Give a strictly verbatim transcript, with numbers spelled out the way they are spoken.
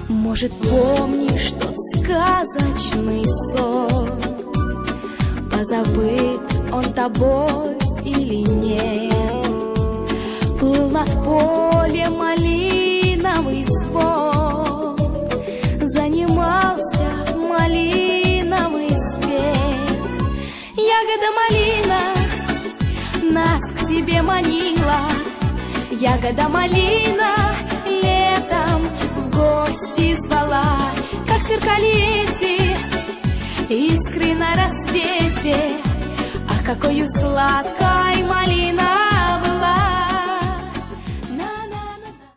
Может, помнишь тот сказочный сон? Позабыт он тобой или нет? Плыл над полем малиновый звон, занимался малиновый свет. Ягода малина нас к себе манила, ягода малина летом в гости звала. Как сверкали эти искры на рассвете, ах, какою сладкой малина